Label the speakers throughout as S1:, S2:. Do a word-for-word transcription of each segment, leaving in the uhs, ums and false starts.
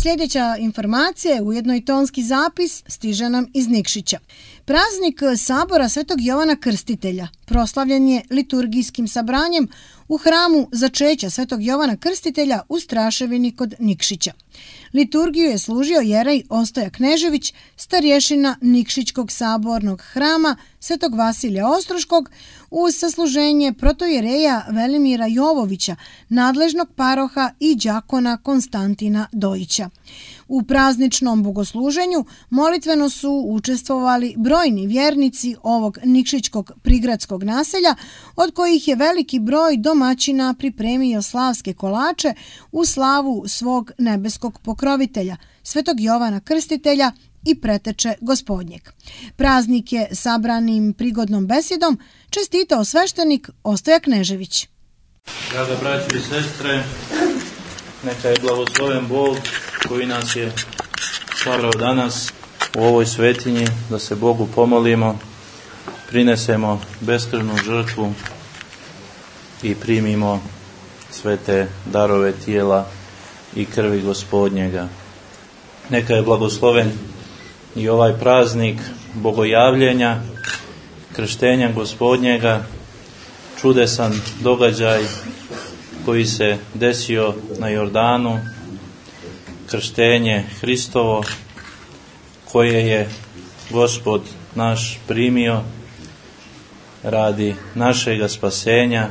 S1: Sljedeća informacija je ujedno i tonski zapis, stiže nam iz Nikšića. Praznik sabora Svetog Jovana Krstitelja proslavljen je liturgijskim sabranjem u hramu začeća Svetog Jovana Krstitelja u Straševini kod Nikšića. Liturgiju je služio jerej Ostoja Knežević, starješina Nikšićkog sabornog hrama Svetog Vasilija Ostroškog, uz sasluženje protojereja Velimira Jovovića, nadležnog paroha i đakona Konstantina Dojića. U prazničnom bogosluženju molitveno su učestvovali brojni vjernici ovog nikšićkog prigradskog naselja, od kojih je veliki broj domaćina pripremio slavske kolače u slavu svog nebeskog pokrovitelja, Svetog Jovana Krstitelja i preteče Gospodnjeg. Praznik je sabranim prigodnom besedom čestitao sveštenik Ostoja Knežević.
S2: Draga braći i sestre, neka je blagosloven Bog koji nas je sabrao danas u ovoj svetinji, da se Bogu pomolimo, prinesemo beskrvnu žrtvu i primimo sve te darove tijela i krvi Gospodnjega. Neka je blagosloven i ovaj praznik bogojavljenja, krštenja Gospodnjega, čudesan događaj koji se desio na Jordanu, krštenje Hristovo koje je Gospod naš primio radi našega spasenja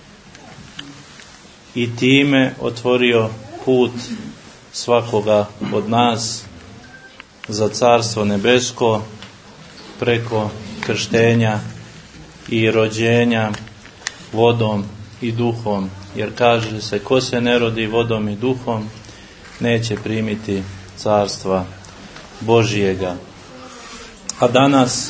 S2: i time otvorio put svakoga od nas za Carstvo nebesko preko krštenja i rođenja vodom i duhom, jer kaže se ko se ne rodi vodom i duhom neće primiti Carstva Božijega. A danas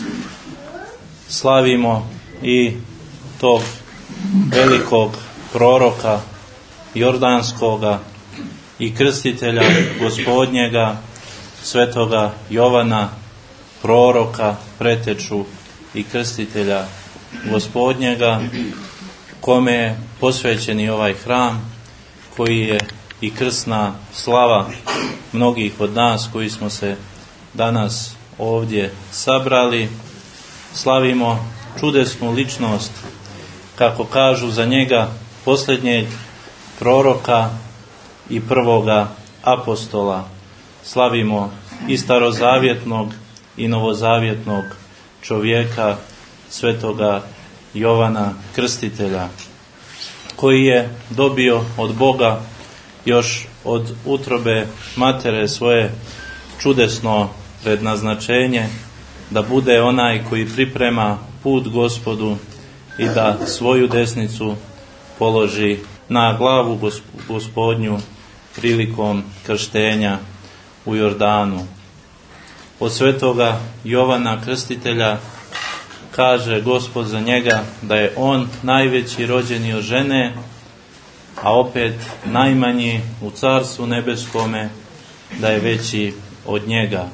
S2: slavimo i tog velikog proroka Jordanskoga i krstitelja Gospodnjega, Svetoga Jovana, proroka, preteču i krstitelja Gospodnjega, kome je posvećen i ovaj hram, koji je i krsna slava mnogih od nas koji smo se danas ovdje sabrali. Slavimo čudesnu ličnost, kako kažu za njega, posljednjeg proroka i prvoga apostola. Slavimo i starozavjetnog i novozavjetnog čovjeka, Svetoga Jovana Krstitelja, koji je dobio od Boga još od utrobe matere svoje čudesno prednaznačenje da bude onaj koji priprema put Gospodu i da svoju desnicu položi na glavu Gospodnju prilikom krštenja u Jordanu. Od Svetoga Jovana Krstitelja kaže Gospod za njega da je on najveći rođeni od žene, a opet najmanji u Carstvu nebeskome, da je veći od njega.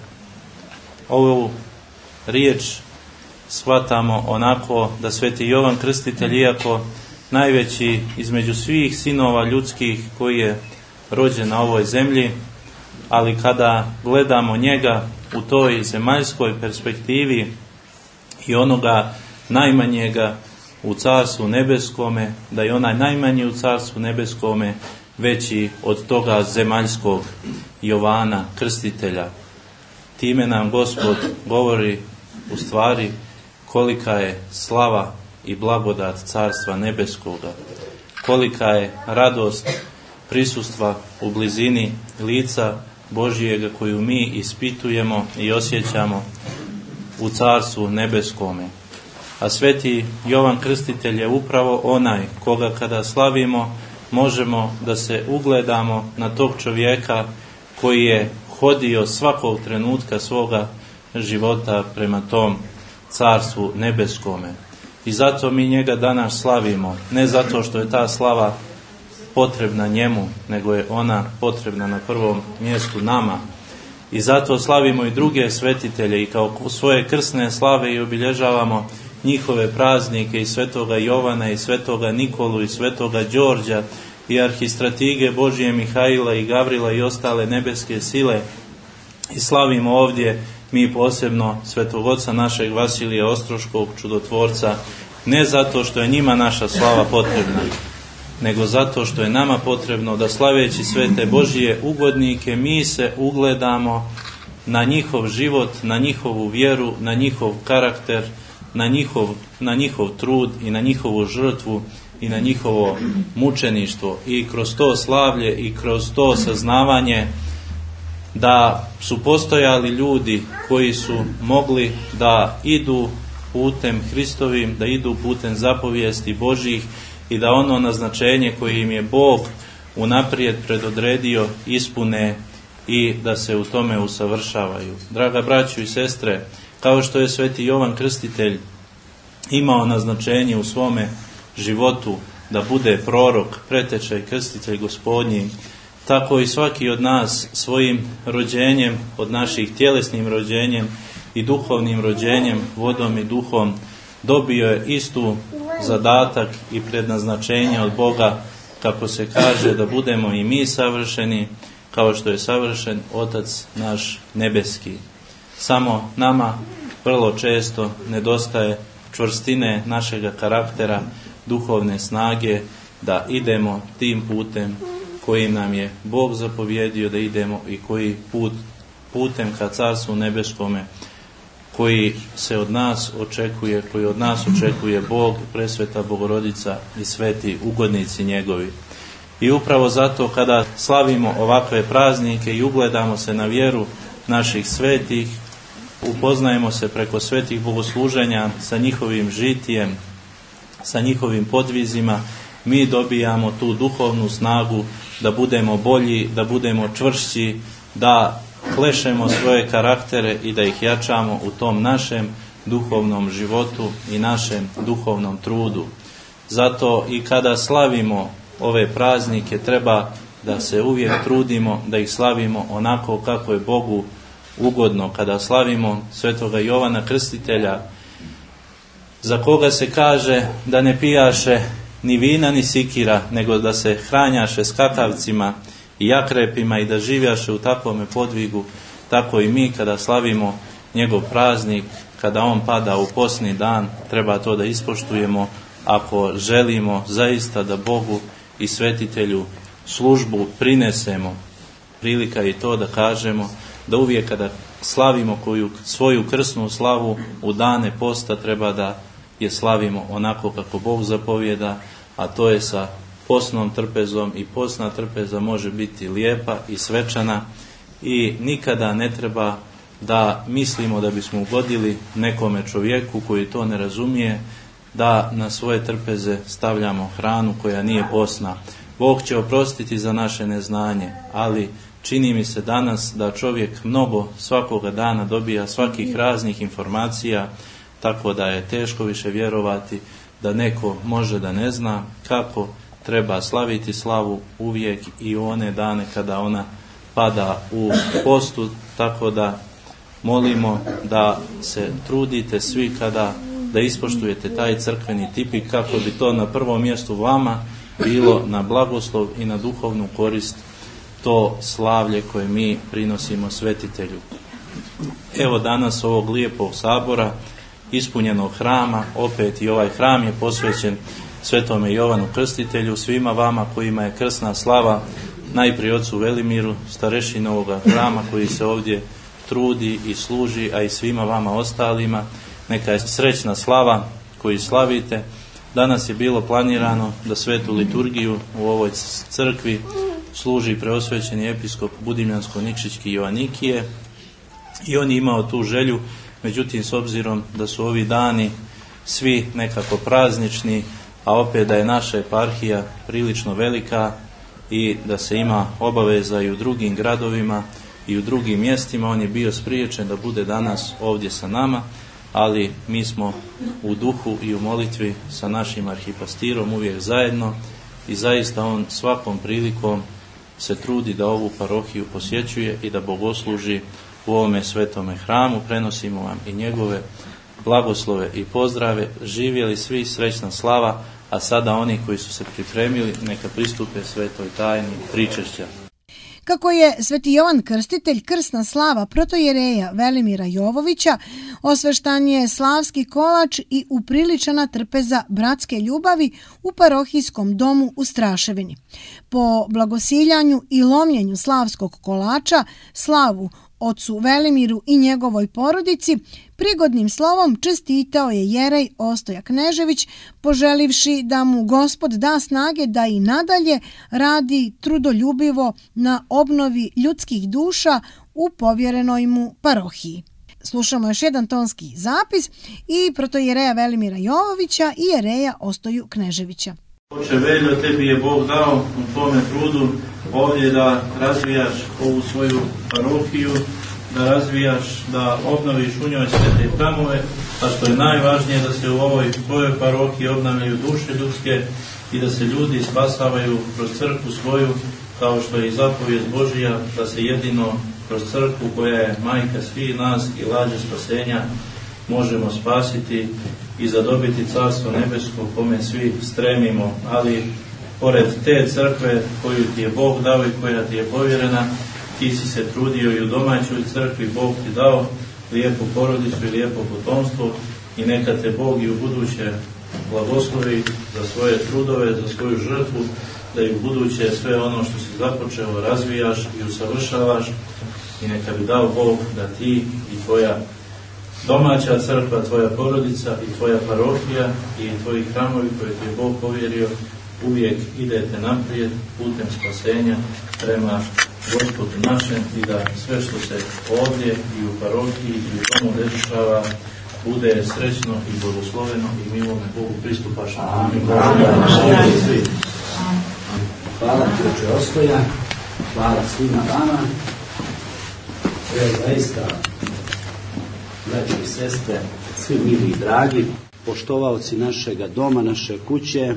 S2: Ovu riječ shvatamo onako da Sveti Jovan Krstitelj, iako najveći između svih sinova ljudskih koji je rođen na ovoj zemlji, ali kada gledamo njega u toj zemaljskoj perspektivi i onoga najmanjega u Carstvu nebeskome, da je onaj najmanji u Carstvu nebeskome veći od toga zemaljskog Jovana Krstitelja. Time nam Gospod govori u stvari kolika je slava i blagodat Carstva nebeskoga, kolika je radost prisustva u blizini lica Božijega koju mi ispitujemo i osjećamo u Carstvu nebeskome. A Sveti Jovan Krstitelj je upravo onaj koga kada slavimo možemo da se ugledamo na tog čovjeka koji je hodio svakog trenutka svoga života prema tom Carstvu nebeskome. I zato mi njega danas slavimo, ne zato što je ta slava potrebna njemu, nego je ona potrebna na prvom mjestu nama. I zato slavimo i druge svetitelje i kao svoje krsne slave i obilježavamo njihove praznike i Svetoga Jovana i Svetoga Nikolu i Svetoga Đorđa i arhistratige Božije Mihajla i Gavrila i ostale nebeske sile. I slavimo ovdje mi posebno Svetog Oca našeg Vasilija Ostroškog, čudotvorca, ne zato što je njima naša slava potrebna, nego zato što je nama potrebno da slaveći sve te Božije ugodnike mi se ugledamo na njihov život, na njihovu vjeru, na njihov karakter, na njihov, na njihov trud i na njihovu žrtvu i na njihovo mučeništvo. I kroz to slavlje i kroz to saznavanje da su postojali ljudi koji su mogli da idu putem Hristovim, da idu putem zapovijesti Božjih i da ono naznačenje koje im je Bog unaprijed predodredio ispune i da se u tome usavršavaju. Draga braćo i sestre, kao što je sveti Jovan Krstitelj imao naznačenje u svome životu da bude prorok, preteča i krstitelj Gospodnji, tako i svaki od nas svojim rođenjem, od naših tjelesnim rođenjem i duhovnim rođenjem, vodom i duhom, dobio je istu zadatak i prednaznačenje od Boga, kako se kaže, da budemo i mi savršeni, kao što je savršen Otac naš nebeski. Samo nama vrlo često nedostaje čvrstine našega karaktera, duhovne snage, da idemo tim putem kojim nam je Bog zapovjedio da idemo i koji put, putem ka Carstvu nebeskome, koji se od nas očekuje, koji od nas očekuje Bog, Presveta Bogorodica i sveti ugodnici njegovi. I upravo zato kada slavimo ovakve praznike i ugledamo se na vjeru naših svetih, upoznajemo se preko svetih bogosluženja sa njihovim žitijem, sa njihovim podvizima, mi dobijamo tu duhovnu snagu da budemo bolji, da budemo čvršći, da klešemo svoje karaktere i da ih jačamo u tom našem duhovnom životu i našem duhovnom trudu. Zato i kada slavimo ove praznike treba da se uvijek trudimo da ih slavimo onako kako je Bogu ugodno. Kada slavimo svetoga Jovana Krstitelja, za koga se kaže da ne pijaše ni vina ni sikira, nego da se hranjaše skakavcima i jakrepima i da živjaše u takvome podvigu, tako i mi kada slavimo njegov praznik, kada on pada u posni dan, treba to da ispoštujemo ako želimo zaista da Bogu i svetitelju službu prinesemo. Prilika je i to da kažemo da uvijek kada slavimo koju svoju krsnu slavu u dane posta treba da je slavimo onako kako Bog zapovjeda, a to je sa postnom trpezom, i postna trpeza može biti lijepa i svečana i nikada ne treba da mislimo da bismo ugodili nekome čovjeku koji to ne razumije, da na svoje trpeze stavljamo hranu koja nije postna. Bog će oprostiti za naše neznanje, ali čini mi se danas da čovjek mnogo svakoga dana dobija svakih raznih informacija, tako da je teško više vjerovati da neko može da ne zna kako treba slaviti slavu uvijek i u one dane kada ona pada u postu, tako da molimo da se trudite svi kada da ispoštujete taj crkveni tipik kako bi to na prvom mjestu vama bilo na blagoslov i na duhovnu korist to slavlje koje mi prinosimo svetitelju. Evo danas ovog lijepog sabora, ispunjenog hrama, opet i ovaj hram je posvećen svetome Jovanu Krstitelju, svima vama kojima je krsna slava, najprije ocu Velimiru, starešini ovoga hrama koji se ovdje trudi i služi, a i svima vama ostalima, neka je srećna slava koju slavite. Danas je bilo planirano da svetu liturgiju u ovoj crkvi služi preosvećeni episkop Budimljansko-Nikšićki Joanikije i on je imao tu želju, međutim s obzirom da su ovi dani svi nekako praznični, a opet da je naša eparhija prilično velika i da se ima obaveza i u drugim gradovima i u drugim mjestima, on je bio spriječen da bude danas ovdje sa nama, ali mi smo u duhu i u molitvi sa našim arhipastirom uvijek zajedno i zaista on svakom prilikom se trudi da ovu parohiju posjećuje i da bogosluži u ovome svetome hramu. Prenosimo vam i njegove blagoslove i pozdrave. Živjeli svi, srećna slava, a sada oni koji su se pripremili neka pristupe svetoj tajni pričešća.
S1: Kako je Sveti Jovan Krstitelj krsna slava protojereja Velimira Jovovića, osveštan je slavski kolač i upriličena trpeza bratske ljubavi u parohijskom domu u Straševini. Po blagosiljanju i lomljenju slavskog kolača, slavu ocu Velimiru i njegovoj porodici, prigodnim slovom čestitao je jerej Ostoja Knežević, poželivši da mu Gospod da snage da i nadalje radi trudoljubivo na obnovi ljudskih duša u povjerenoj mu parohiji. Slušamo još jedan tonski zapis i protojereja Velimira Jovovića i jereja Ostoju Kneževića.
S2: Oče Veljo, tebi je Bog dao u tome trudu ovdje da razvijaš ovu svoju parohiju, da razvijaš, da obnoviš u njoj svete hramove, a što je najvažnije da se u ovoj tvojoj parohiji obnavljaju duše ljudske i da se ljudi spasavaju kroz crkvu svoju, kao što je i zapovijed Božija, da se jedino kroz crkvu koja je majka svih nas i lađe spasenja možemo spasiti i zadobiti carstvo nebesko kome svi stremimo, ali pored te crkve koju ti je Bog dao i koja ti je povjerena, ti si se trudio i u domaćoj crkvi, Bog ti dao lijepu porodicu i lijepo potomstvo i neka te Bog i u buduće blagoslovi za svoje trudove, za svoju žrtvu, da i u buduće sve ono što si započeo razvijaš i usavršavaš i neka bi dao Bog da ti i tvoja domaća crkva, tvoja porodica i tvoja parohija i tvoji hramovi koje ti je Bog povjerio uvijek idete naprijed putem spasenja prema Gospodu našem i da sve što se ovdje i u parohiji i u domu dešava bude srećno i blagosloveno i milome Bogu pristupaš. Amin.
S3: Hvala ti, oče Ostoja, hvala svima vama. Evo zaista, braći i sestre, svi mili i dragi, poštovaoci našega doma, naše kuće,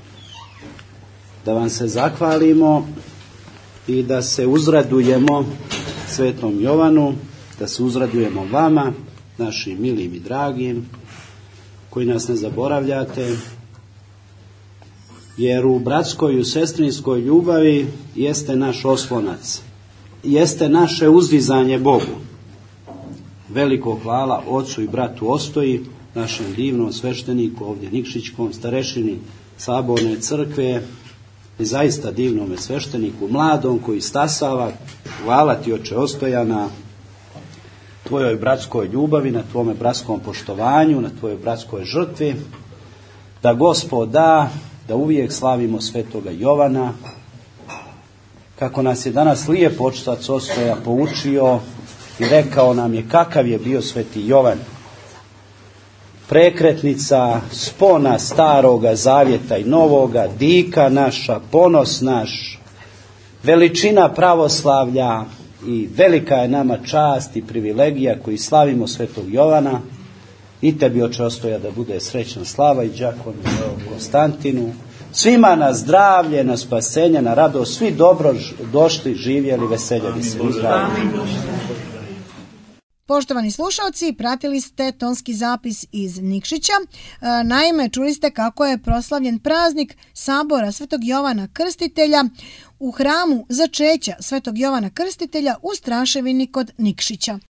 S3: da vam se zahvalimo i da se uzradujemo Svetom Jovanu, da se uzradujemo vama, našim milim i dragim, koji nas ne zaboravljate, jer u bratskoj i u sestrinskoj ljubavi jeste naš oslonac, jeste naše uzdizanje Bogu. Veliko hvala ocu i bratu Ostoji, našem divnom svešteniku ovdje Nikšićkom, starešini Saborne crkve i zaista divnome svešteniku, mladom koji stasava. Hvala ti, oče Ostoja, na tvojoj bratskoj ljubavi, na tvome bratskom poštovanju, na tvojoj bratskoj žrtvi, da Gospod da, da uvijek slavimo svetoga Jovana, kako nas je danas lijepo očitac Ostoja poučio i rekao nam je kakav je bio sveti Jovan. Prekretnica spona staroga zavjeta i novoga, dika naša, ponos naš, veličina pravoslavlja i velika je nama čast i privilegija koji slavimo svetog Jovana. I tebi, oče Ostoja, da bude srećna slava i đakonu Konstantinu. Svima na zdravlje, na spasenje, na radost, svi dobro došli, živjeli, veseljali se.
S1: Poštovani slušalci, pratili ste tonski zapis iz Nikšića. Naime, čuli ste kako je proslavljen praznik Sabora Svetog Jovana Krstitelja u hramu začeća Svetog Jovana Krstitelja u Straševini kod Nikšića.